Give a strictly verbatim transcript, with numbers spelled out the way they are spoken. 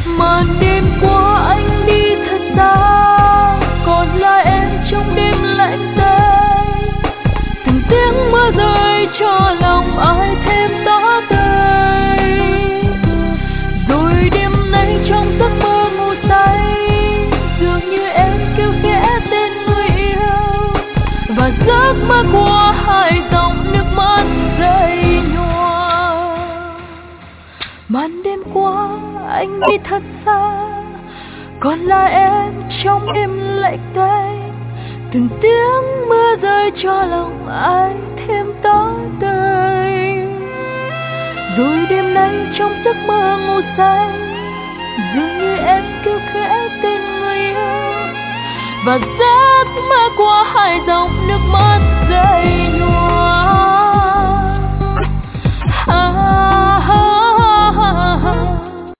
Màn đêm qua anh đi thật xa, còn lại em trong đêm lạnh tê. Từng tiếng mưa rơi cho lòng ai thêm tỏ tơi. Rồi đêm nay trong giấc mơ ngủ say, dường như em kêu khẽ tên người yêu, và giấc mơ qua hai dòng nước mắt rơi nhòa. Màn đêm qua anh đi thật xa, còn lại em trong đêm lạnh tê. Từng tiếng mưa rơi cho lòng ai thêm tỏ tơi. Rồi đêm nay trong giấc mơ ngủ say, dường như em kêu khẽ tên người yêu, và giấc mơ qua hai dòng nước mắt rơi